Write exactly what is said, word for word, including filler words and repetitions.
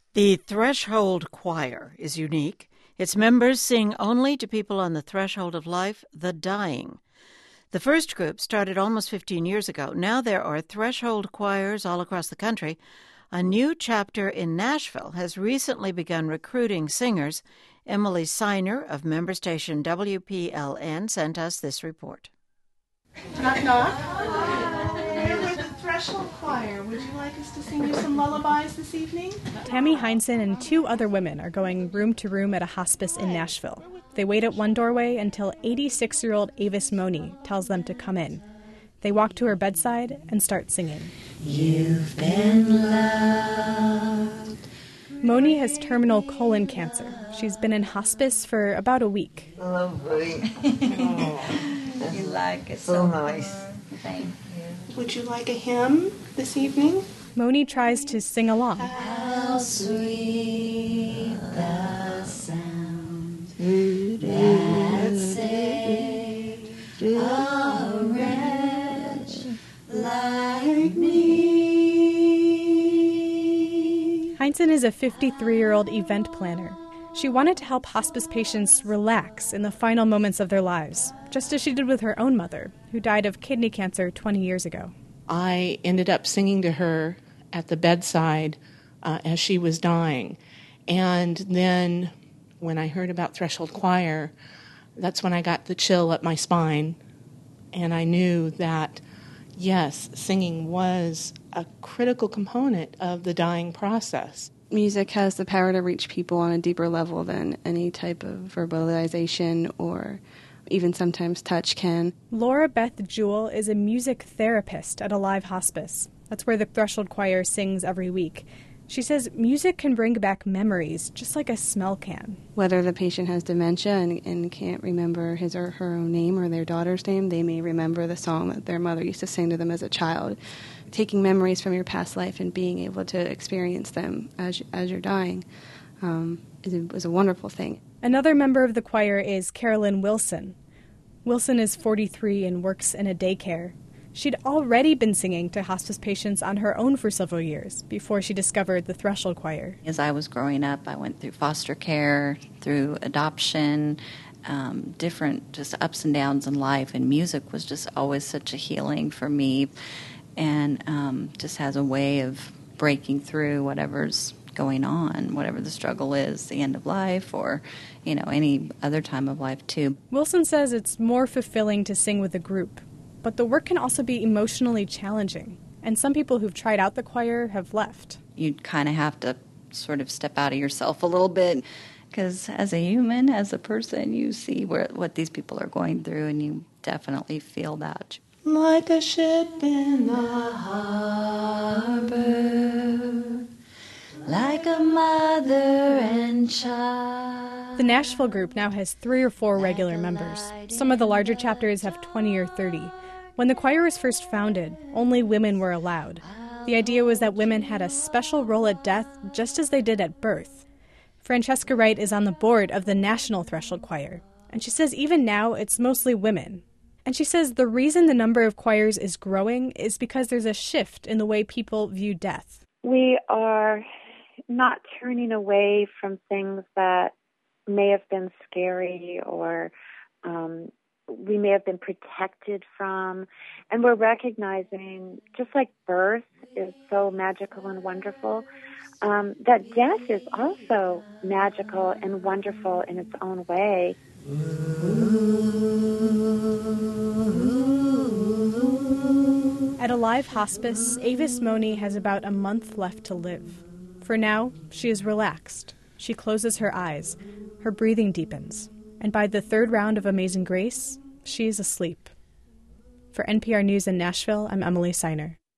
The Threshold Choir is unique. Its members sing only to people on the threshold of life, the dying. The first group started almost fifteen years ago. Now there are threshold choirs all across the country. A new chapter in Nashville has recently begun recruiting singers. Emily Seiner of member station W P L N sent us this report. Knock, knock. We're with the Threshold Choir. Would you like us to sing you some lullabies this evening? Tammy Heinsohn and two other women are going room to room at a hospice in Nashville. They wait at one doorway until eighty-six-year-old Avis Moni tells them to come in. They walk to her bedside and start singing. You've been loved. Moni has terminal colon cancer. She's been in hospice for about a week. Lovely. Oh, you like it so, so nice. Thank you. Would you like a hymn this evening? Moni tries to sing along. How sweet the sound that saved a wretch like me. Heinsohn is a fifty-three-year-old event planner. She wanted to help hospice patients relax in the final moments of their lives, just as she did with her own mother, who died of kidney cancer twenty years ago. I ended up singing to her at the bedside uh, as she was dying. And then when I heard about Threshold Choir, that's when I got the chill up my spine. And I knew that, yes, singing was a critical component of the dying process. Music has the power to reach people on a deeper level than any type of verbalization or even sometimes touch can. Laura Beth Jewell is a music therapist at Alive Hospice. That's where the Threshold Choir sings every week. She says music can bring back memories, just like a smell can. Whether the patient has dementia and, and can't remember his or her own name or their daughter's name, they may remember the song that their mother used to sing to them as a child. Taking memories from your past life and being able to experience them as, as you're dying um, is, a, is a wonderful thing. Another member of the choir is Carolyn Wilson. Wilson is forty-three and works in a daycare. She'd already been singing to hospice patients on her own for several years before she discovered the Threshold Choir. As I was growing up, I went through foster care, through adoption, um, different just ups and downs in life, and music was just always such a healing for me, and um, just has a way of breaking through whatever's going on, whatever the struggle is, the end of life or, you know, any other time of life too. Wilson says it's more fulfilling to sing with a group, but the work can also be emotionally challenging, and some people who've tried out the choir have left. You kind of have to sort of step out of yourself a little bit, because as a human, as a person, you see where, what these people are going through, and you definitely feel that. Like a ship in the harbor, like a mother and child. The Nashville group now has three or four regular members. Some of the larger chapters have twenty or thirty. When the choir was first founded, only women were allowed. The idea was that women had a special role at death just as they did at birth. Francesca Wright is on the board of the National Threshold Choir, and she says even now it's mostly women. And she says the reason the number of choirs is growing is because there's a shift in the way people view death. We are not turning away from things that may have been scary or um, we may have been protected from. And we're recognizing, just like birth is so magical and wonderful, um, that death is also magical and wonderful in its own way. At Alive Hospice, Avis Moni has about a month left to live. For now, she is relaxed. She closes her eyes. Her breathing deepens. And by the third round of Amazing Grace, she is asleep. For N P R News in Nashville, I'm Emily Seiner.